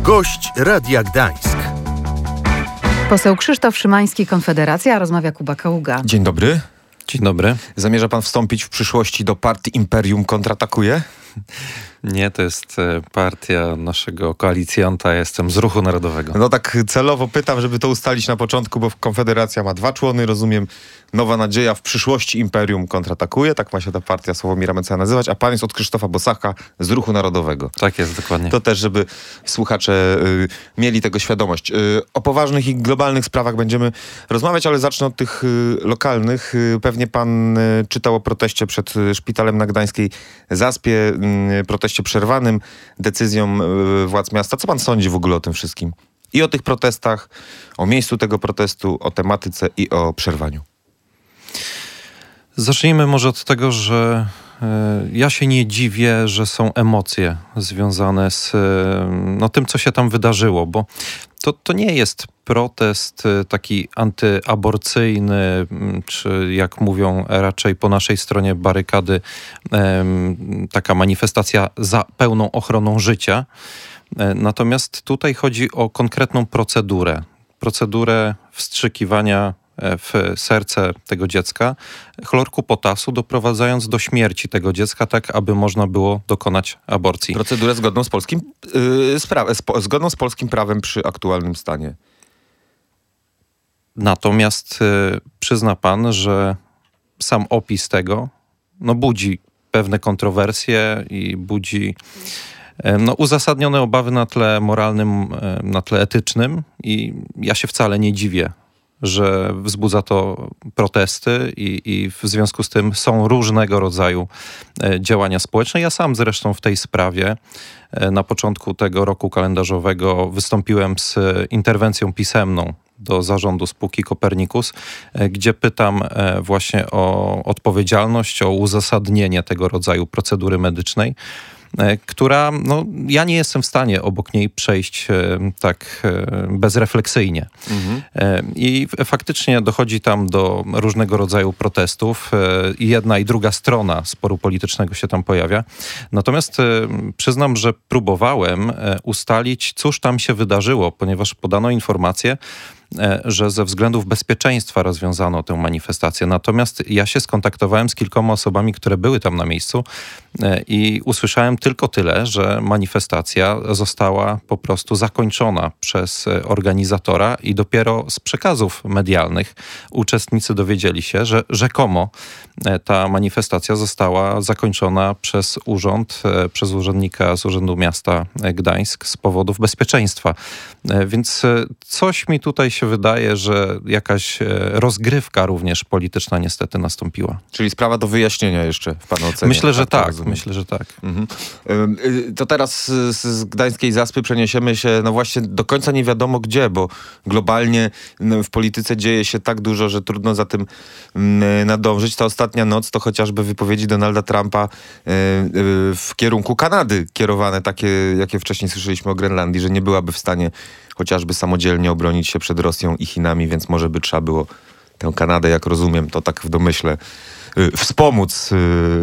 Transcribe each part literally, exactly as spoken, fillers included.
Gość Radia Gdańsk. Poseł Krzysztof Szymański, Konfederacja, rozmawia Kuba Kaługa. Dzień dobry. Dzień dobry. Zamierza pan wstąpić w przyszłości do partii Imperium Kontratakuje? Nie, to jest partia naszego koalicjanta, ja jestem z Ruchu Narodowego. No tak celowo pytam, żeby to ustalić na początku, bo Konfederacja ma dwa człony, rozumiem. Nowa Nadzieja w przyszłości Imperium Kontratakuje, tak ma się ta partia Sławomira Mencena nazywać, a pan jest od Krzysztofa Bosaka z Ruchu Narodowego. Tak jest, dokładnie. To też, żeby słuchacze y, mieli tego świadomość. Y, o poważnych i globalnych sprawach będziemy rozmawiać, ale zacznę od tych y, lokalnych. Y, pewnie pan y, czytał o proteście przed y, szpitalem na Gdańskiej Zaspie, y, proteście przerwanym decyzją y, władz miasta. Co pan sądzi w ogóle o tym wszystkim? I o tych protestach, o miejscu tego protestu, o tematyce i o przerwaniu. Zacznijmy może od tego, że y, ja się nie dziwię, że są emocje związane z y, no, tym, co się tam wydarzyło, bo to, to nie jest protest y, taki antyaborcyjny, y, czy jak mówią raczej po naszej stronie barykady, y, taka manifestacja za pełną ochroną życia. Y, natomiast tutaj chodzi o konkretną procedurę. Procedurę wstrzykiwania w serce tego dziecka chlorku potasu, doprowadzając do śmierci tego dziecka, tak aby można było dokonać aborcji. Procedurę zgodną z polskim, yy, spra- spo- zgodną z polskim prawem przy aktualnym stanie. Natomiast y, przyzna pan, że sam opis tego no, budzi pewne kontrowersje i budzi y, no, uzasadnione obawy na tle moralnym, y, na tle etycznym i ja się wcale nie dziwię, że wzbudza to protesty i, i w związku z tym są różnego rodzaju e, działania społeczne. Ja sam zresztą w tej sprawie e, na początku tego roku kalendarzowego wystąpiłem z interwencją pisemną do zarządu spółki Copernicus, e, gdzie pytam e, właśnie o odpowiedzialność, o uzasadnienie tego rodzaju procedury medycznej, która, no, ja nie jestem w stanie obok niej przejść e, tak e, bezrefleksyjnie. Mhm. E, I faktycznie dochodzi tam do różnego rodzaju protestów. E, I jedna i druga strona sporu politycznego się tam pojawia. Natomiast e, przyznam, że próbowałem e, ustalić, cóż tam się wydarzyło, ponieważ podano informację, że ze względów bezpieczeństwa rozwiązano tę manifestację. Natomiast ja się skontaktowałem z kilkoma osobami, które były tam na miejscu i usłyszałem tylko tyle, że manifestacja została po prostu zakończona przez organizatora i dopiero z przekazów medialnych uczestnicy dowiedzieli się, że rzekomo ta manifestacja została zakończona przez urząd, przez urzędnika z Urzędu Miasta Gdańsk z powodów bezpieczeństwa. Więc coś mi tutaj się wydaje, że jakaś rozgrywka również polityczna niestety nastąpiła. Czyli sprawa do wyjaśnienia jeszcze w pana ocenie. Myślę, że tak. Rozumiem. Myślę, że tak. Mhm. To teraz z, z Gdańskiej Zaspy przeniesiemy się, no właśnie do końca nie wiadomo gdzie, bo globalnie no, w polityce dzieje się tak dużo, że trudno za tym mm, nadążyć. Ta ostatnia noc to chociażby wypowiedzi Donalda Trumpa y, y, w kierunku Kanady kierowane, takie jakie wcześniej słyszeliśmy o Grenlandii, że nie byłaby w stanie chociażby samodzielnie obronić się przed Rosją i Chinami, więc może by trzeba było tę Kanadę, jak rozumiem, to tak w domyśle, y, wspomóc y,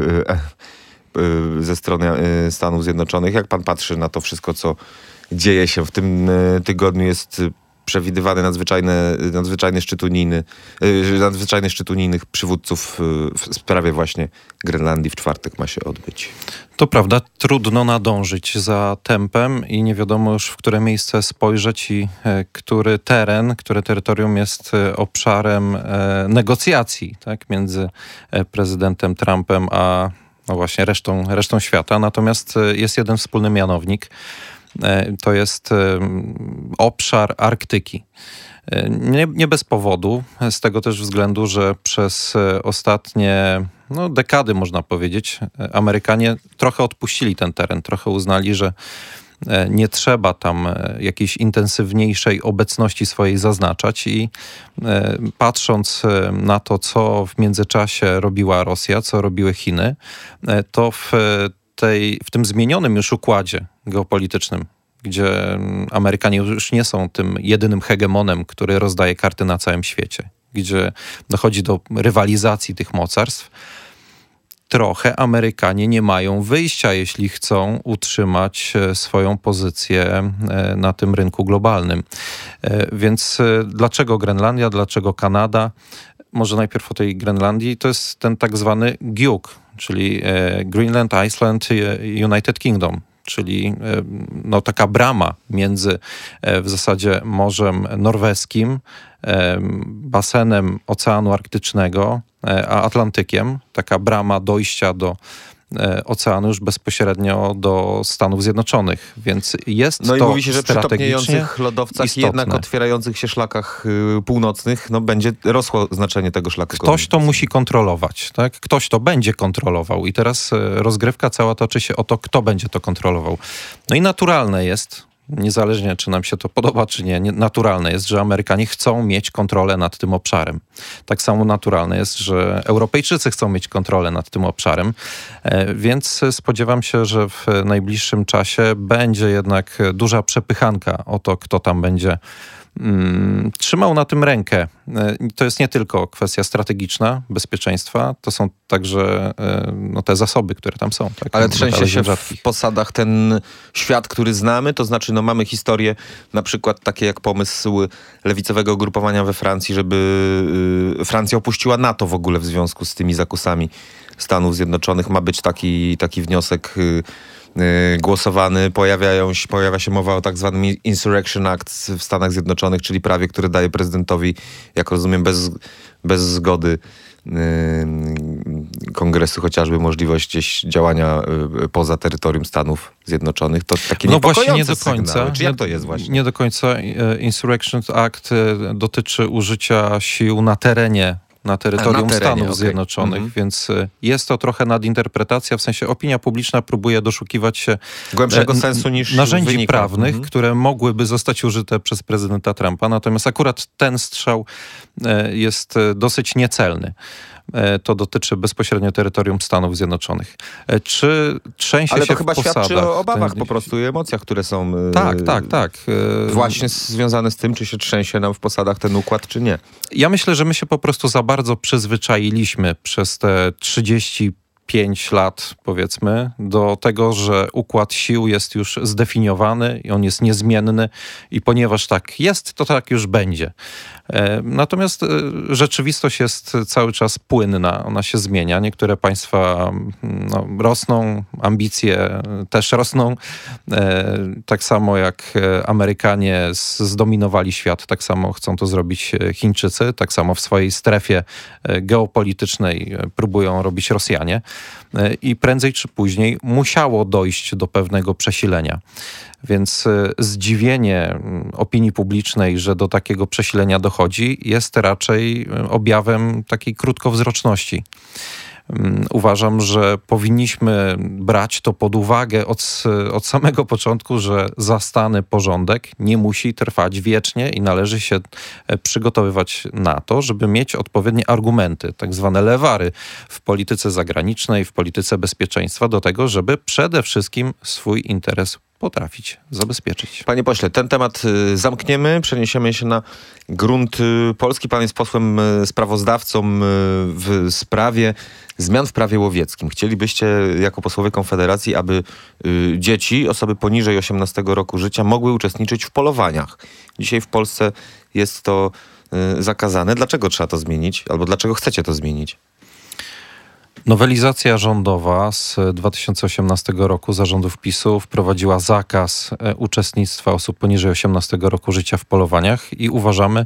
y, y, ze strony y, Stanów Zjednoczonych. Jak pan patrzy na to wszystko, co dzieje się w tym y, tygodniu, jest y, przewidywany nadzwyczajny, nadzwyczajny szczyt unijny, y, nadzwyczajny szczyt unijnych przywódców y, w sprawie właśnie Grenlandii w czwartek ma się odbyć. To prawda, trudno nadążyć za tempem i nie wiadomo już, w które miejsce spojrzeć i e, który teren, które terytorium jest e, obszarem e, negocjacji, tak, między e, prezydentem Trumpem a no właśnie resztą, resztą świata. Natomiast e, jest jeden wspólny mianownik. E, to jest e, obszar Arktyki. Nie, nie bez powodu, z tego też względu, że przez ostatnie no, dekady, można powiedzieć, Amerykanie trochę odpuścili ten teren, trochę uznali, że nie trzeba tam jakiejś intensywniejszej obecności swojej zaznaczać i patrząc na to, co w międzyczasie robiła Rosja, co robiły Chiny, to w, tej, w tym zmienionym już układzie geopolitycznym, gdzie Amerykanie już nie są tym jedynym hegemonem, który rozdaje karty na całym świecie, gdzie dochodzi do rywalizacji tych mocarstw, trochę Amerykanie nie mają wyjścia, jeśli chcą utrzymać swoją pozycję na tym rynku globalnym. Więc dlaczego Grenlandia, dlaczego Kanada? Może najpierw o tej Grenlandii. To jest ten tak zwany G U K, czyli Greenland, Iceland, United Kingdom. Czyli no, taka brama między w zasadzie Morzem Norweskim, basenem Oceanu Arktycznego, a Atlantykiem. Taka brama dojścia do oceanu już bezpośrednio do Stanów Zjednoczonych, więc jest no to i mówi się, że przy strategicznie topniejących lodowcach i istotne. jednak otwierających się szlakach y, północnych, no będzie rosło znaczenie tego szlaku. Ktoś to musi kontrolować, tak? Ktoś to będzie kontrolował i teraz rozgrywka cała toczy się o to, kto będzie to kontrolował. No i naturalne jest, niezależnie czy nam się to podoba, czy nie, naturalne jest, że Amerykanie chcą mieć kontrolę nad tym obszarem. Tak samo naturalne jest, że Europejczycy chcą mieć kontrolę nad tym obszarem, więc spodziewam się, że w najbliższym czasie będzie jednak duża przepychanka o to, kto tam będzie Hmm, trzymał na tym rękę. To jest nie tylko kwestia strategiczna, bezpieczeństwa, to są także no, te zasoby, które tam są. Tak? Ale trzęsie się w posadach ten świat, który znamy, to znaczy no, mamy historię, na przykład takie jak pomysł lewicowego ugrupowania we Francji, żeby y, Francja opuściła NATO w ogóle w związku z tymi zakusami Stanów Zjednoczonych. Ma być taki, taki wniosek y, głosowany, pojawiają się, pojawia się mowa o tak zwanym Insurrection Act w Stanach Zjednoczonych, czyli prawie, które daje prezydentowi, jak rozumiem, bez, bez zgody yy, kongresu chociażby możliwość gdzieś działania yy, poza terytorium Stanów Zjednoczonych. To takie no właśnie nie do końca. Sygnały. Czy jak to jest właśnie? Nie do końca. Insurrection Act dotyczy użycia sił na terenie na terytorium na terenie, Stanów okay. Zjednoczonych, mm-hmm. więc jest to trochę nadinterpretacja, w sensie opinia publiczna próbuje doszukiwać się głębszego n- sensu niż narzędzi wynika. prawnych, mm-hmm. które mogłyby zostać użyte przez prezydenta Trumpa, natomiast akurat ten strzał jest dosyć niecelny. To dotyczy bezpośrednio terytorium Stanów Zjednoczonych. Czy trzęsie Ale się to chyba w posadach, świadczy o obawach ten... po prostu i emocjach, które są tak, tak, tak. właśnie związane z tym, czy się trzęsie nam w posadach ten układ, czy nie. Ja myślę, że my się po prostu za bardzo przyzwyczailiśmy przez te trzydzieści pięć lat, powiedzmy, do tego, że układ sił jest już zdefiniowany i on jest niezmienny i ponieważ tak jest, to tak już będzie. Natomiast rzeczywistość jest cały czas płynna, ona się zmienia. Niektóre państwa no, rosną, ambicje też rosną. Tak samo jak Amerykanie zdominowali świat, tak samo chcą to zrobić Chińczycy, tak samo w swojej strefie geopolitycznej próbują robić Rosjanie. I prędzej czy później musiało dojść do pewnego przesilenia. Więc zdziwienie opinii publicznej, że do takiego przesilenia dochodzi, jest raczej objawem takiej krótkowzroczności. Uważam, że powinniśmy brać to pod uwagę od, od samego początku, że zastany porządek nie musi trwać wiecznie i należy się przygotowywać na to, żeby mieć odpowiednie argumenty, tak zwane lewary w polityce zagranicznej, w polityce bezpieczeństwa do tego, żeby przede wszystkim swój interes potrafić zabezpieczyć. Panie pośle, ten temat zamkniemy, przeniesiemy się na grunt polski. Pan jest posłem sprawozdawcą w sprawie zmian w prawie łowieckim. Chcielibyście jako posłowie Konfederacji, aby dzieci, osoby poniżej osiemnastego roku życia mogły uczestniczyć w polowaniach. Dzisiaj w Polsce jest to zakazane. Dlaczego trzeba to zmienić? Albo dlaczego chcecie to zmienić? Nowelizacja rządowa z dwa tysiące osiemnastego roku za rządów PiSu wprowadziła zakaz uczestnictwa osób poniżej osiemnastego roku życia w polowaniach i uważamy,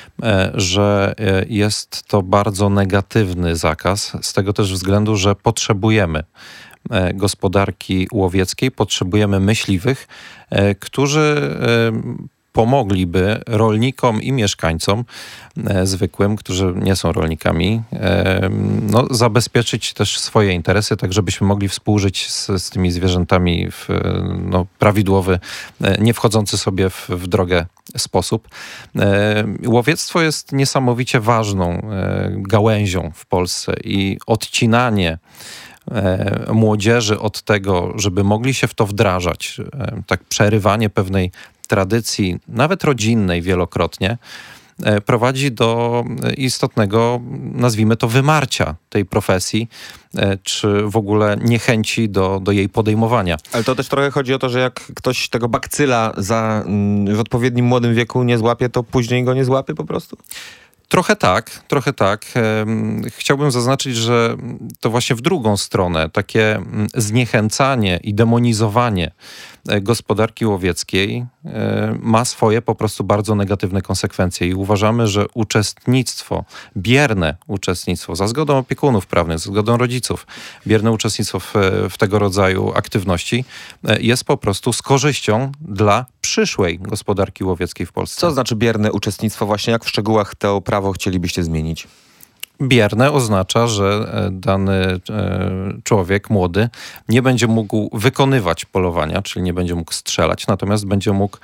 że jest to bardzo negatywny zakaz, z tego też względu, że potrzebujemy gospodarki łowieckiej, potrzebujemy myśliwych, którzy pomogliby rolnikom i mieszkańcom e, zwykłym, którzy nie są rolnikami, e, no, zabezpieczyć też swoje interesy, tak żebyśmy mogli współżyć z, z tymi zwierzętami w no, prawidłowy, e, nie wchodzący sobie w, w drogę sposób. E, łowiectwo jest niesamowicie ważną e, gałęzią w Polsce i odcinanie e, młodzieży od tego, żeby mogli się w to wdrażać, e, tak przerywanie pewnej tradycji, nawet rodzinnej wielokrotnie, prowadzi do istotnego, nazwijmy to, wymarcia tej profesji, czy w ogóle niechęci do, do jej podejmowania. Ale to też trochę chodzi o to, że jak ktoś tego bakcyla za, w odpowiednim młodym wieku nie złapie, to później go nie złapie po prostu? Trochę tak, trochę tak. Chciałbym zaznaczyć, że to właśnie w drugą stronę takie zniechęcanie i demonizowanie gospodarki łowieckiej ma swoje po prostu bardzo negatywne konsekwencje i uważamy, że uczestnictwo, bierne uczestnictwo, za zgodą opiekunów prawnych, za zgodą rodziców, bierne uczestnictwo w, w tego rodzaju aktywności jest po prostu z korzyścią dla przyszłej gospodarki łowieckiej w Polsce. Co znaczy bierne uczestnictwo? Właśnie jak w szczegółach to prawo chcielibyście zmienić? Bierne oznacza, że dany człowiek młody nie będzie mógł wykonywać polowania, czyli nie będzie mógł strzelać, natomiast będzie mógł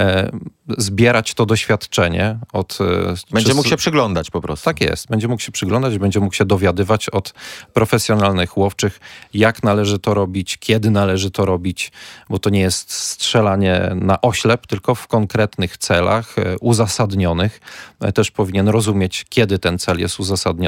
zbierać to doświadczenie od... Będzie czy, mógł się przyglądać po prostu. Tak jest. Będzie mógł się przyglądać, będzie mógł się dowiadywać od profesjonalnych łowczych, jak należy to robić, kiedy należy to robić, bo to nie jest strzelanie na oślep, tylko w konkretnych celach uzasadnionych. Też powinien rozumieć, kiedy ten cel jest uzasadniony,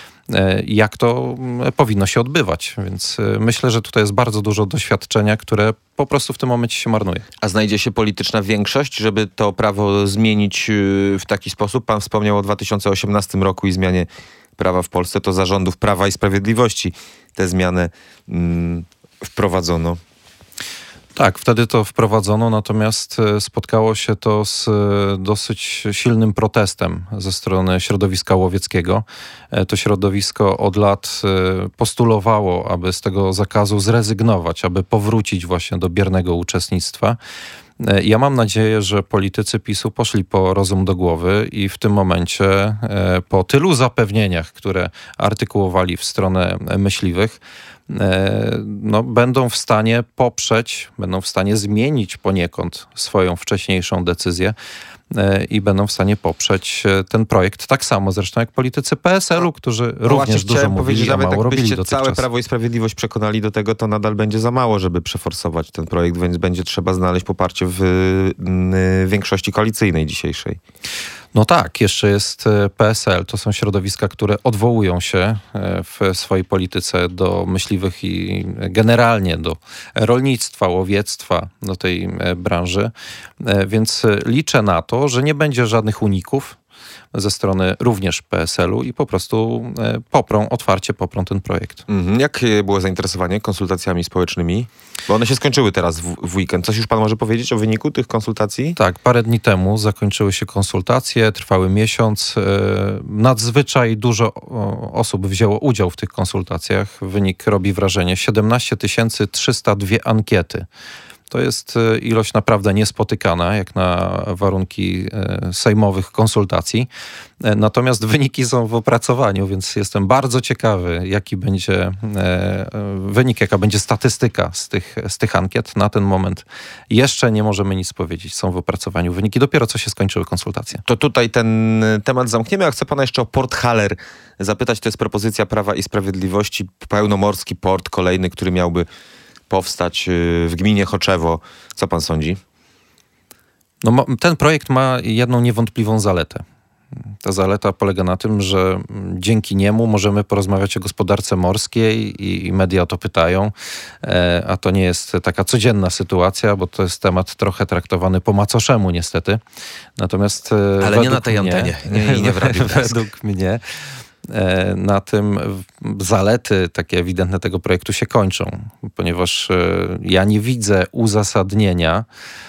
jak to powinno się odbywać. Więc myślę, że tutaj jest bardzo dużo doświadczenia, które po prostu w tym momencie się marnuje. A znajdzie się polityczna większość, żeby to prawo zmienić w taki sposób? Pan wspomniał o dwa tysiące osiemnastym roku i zmianie prawa w Polsce. To za rządów Prawa i Sprawiedliwości tę zmianę mm, wprowadzono. Tak, wtedy to wprowadzono, natomiast spotkało się to z dosyć silnym protestem ze strony środowiska łowieckiego. To środowisko od lat postulowało, aby z tego zakazu zrezygnować, aby powrócić właśnie do biernego uczestnictwa. Ja mam nadzieję, że politycy PiSu poszli po rozum do głowy i w tym momencie, po tylu zapewnieniach, które artykułowali w stronę myśliwych, no, będą w stanie poprzeć, będą w stanie zmienić poniekąd swoją wcześniejszą decyzję i będą w stanie poprzeć ten projekt. Tak samo zresztą jak politycy P S L u, którzy no również dużo mówili, a mało robili dotychczas. Całe Prawo i Sprawiedliwość przekonali do tego, to nadal będzie za mało, żeby przeforsować ten projekt, więc będzie trzeba znaleźć poparcie w większości koalicyjnej dzisiejszej. No tak, jeszcze jest P S L. To są środowiska, które odwołują się w swojej polityce do myśliwych i generalnie do rolnictwa, łowiectwa, do tej branży. Więc liczę na to, że nie będzie żadnych uników ze strony również P S L u i po prostu poprą, otwarcie poprą ten projekt. Mhm. Jakie było zainteresowanie konsultacjami społecznymi? Bo one się skończyły teraz w, w weekend. Coś już pan może powiedzieć o wyniku tych konsultacji? Tak, parę dni temu zakończyły się konsultacje, trwały miesiąc. Nadzwyczaj dużo osób wzięło udział w tych konsultacjach. Wynik robi wrażenie. siedemnaście tysięcy trzysta dwie ankiety. To jest ilość naprawdę niespotykana, jak na warunki sejmowych konsultacji. Natomiast wyniki są w opracowaniu, więc jestem bardzo ciekawy, jaki będzie wynik, jaka będzie statystyka z tych, z tych ankiet. Na ten moment jeszcze nie możemy nic powiedzieć. Są w opracowaniu wyniki. Dopiero co się skończyły konsultacje. To tutaj ten temat zamkniemy, a chcę pana jeszcze o Port Haller zapytać. To jest propozycja Prawa i Sprawiedliwości. Pełnomorski port kolejny, który miałby powstać w gminie Choczewo. Co pan sądzi? No, ten projekt ma jedną niewątpliwą zaletę. Ta zaleta polega na tym, że dzięki niemu możemy porozmawiać o gospodarce morskiej i media o to pytają, a to nie jest taka codzienna sytuacja, bo to jest temat trochę traktowany po macoszemu niestety. Natomiast ale nie na tej mnie, antenie. Nie, nie w Radiu według mnie na tym zalety takie ewidentne tego projektu się kończą, ponieważ ja nie widzę uzasadnienia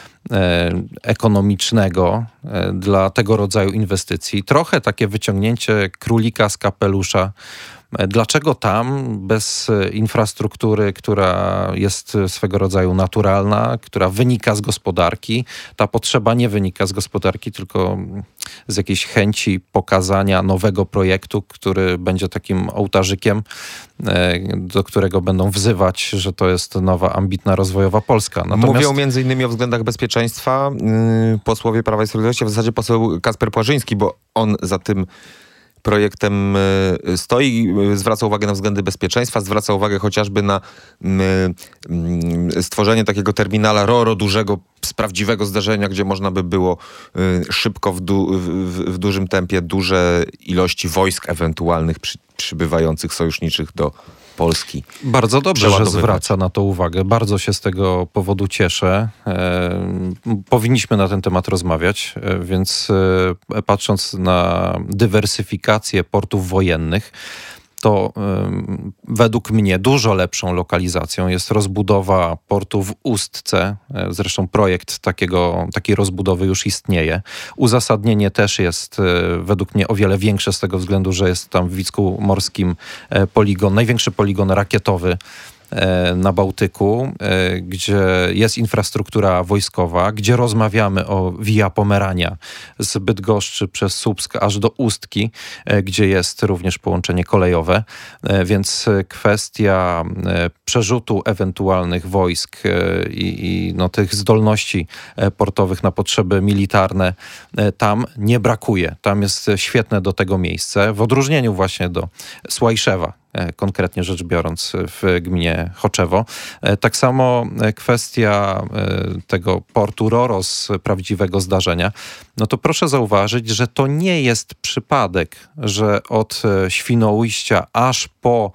ekonomicznego dla tego rodzaju inwestycji. Trochę takie wyciągnięcie królika z kapelusza. Dlaczego tam bez infrastruktury, która jest swego rodzaju naturalna, która wynika z gospodarki? Ta potrzeba nie wynika z gospodarki, tylko z jakiejś chęci pokazania nowego projektu, który będzie takim ołtarzykiem, do którego będą wzywać, że to jest nowa, ambitna, rozwojowa Polska. Natomiast... Mówią między innymi o względach bezpieczeństwa yy, posłowie Prawa i Sprawiedliwości, w zasadzie poseł Kacper Płażyński, bo on za tym projektem stoi, zwraca uwagę na względy bezpieczeństwa, zwraca uwagę chociażby na stworzenie takiego terminala ro-ro dużego z prawdziwego zdarzenia, gdzie można by było y, szybko w, du, w, w dużym tempie duże ilości wojsk ewentualnych przy, przybywających sojuszniczych do Polski. Bardzo dobrze, że zwraca na to uwagę. Bardzo się z tego powodu cieszę. E, powinniśmy na ten temat rozmawiać, e, więc e, patrząc na dywersyfikację portów wojennych, to y, według mnie dużo lepszą lokalizacją jest rozbudowa portu w Ustce. Zresztą projekt takiego, takiej rozbudowy już istnieje. Uzasadnienie też jest y, według mnie o wiele większe z tego względu, że jest tam w Wicku Morskim y, poligon, największy poligon rakietowy na Bałtyku, gdzie jest infrastruktura wojskowa, gdzie rozmawiamy o Via Pomerania z Bydgoszczy przez Słupsk aż do Ustki, gdzie jest również połączenie kolejowe, więc kwestia przerzutu ewentualnych wojsk i, i no, tych zdolności portowych na potrzeby militarne tam nie brakuje. Tam jest świetne do tego miejsce, w odróżnieniu właśnie do Słajszewa, konkretnie rzecz biorąc w gminie Choczewo. Tak samo kwestia tego portu Roro z prawdziwego zdarzenia, no to proszę zauważyć, że to nie jest przypadek, że od Świnoujścia aż po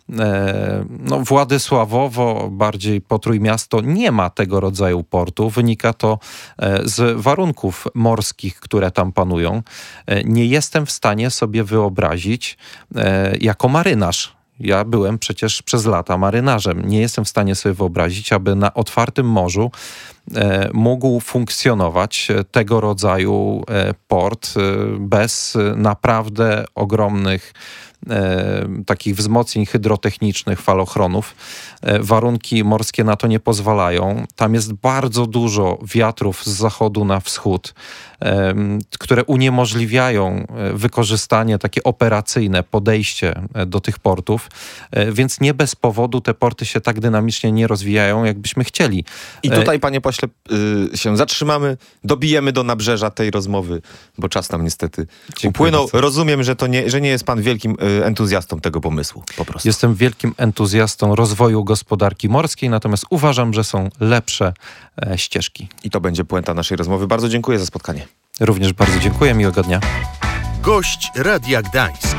no, Władysławowo, bardziej po Trójmiasto, nie ma tego rodzaju portu. Wynika to z warunków morskich, które tam panują. Nie jestem w stanie sobie wyobrazić jako marynarz. Ja byłem przecież przez lata marynarzem. Nie jestem w stanie sobie wyobrazić, aby na otwartym morzu e, mógł funkcjonować tego rodzaju e, port e, bez naprawdę ogromnych E, takich wzmocnień hydrotechnicznych, falochronów. E, warunki morskie na to nie pozwalają. Tam jest bardzo dużo wiatrów z zachodu na wschód, e, które uniemożliwiają wykorzystanie takie operacyjne, podejście do tych portów, e, więc nie bez powodu te porty się tak dynamicznie nie rozwijają, jakbyśmy chcieli. I tutaj, panie pośle, y, się zatrzymamy, dobijemy do nabrzeża tej rozmowy, bo czas nam niestety Dziękuję upłynął. Bardzo. Rozumiem, że, to nie, że nie jest pan wielkim y, entuzjastą tego pomysłu, po prostu. Jestem wielkim entuzjastą rozwoju gospodarki morskiej, natomiast uważam, że są lepsze e, ścieżki. I to będzie puenta naszej rozmowy. Bardzo dziękuję za spotkanie. Również bardzo dziękuję, miłego dnia. Gość Radia Gdańsk.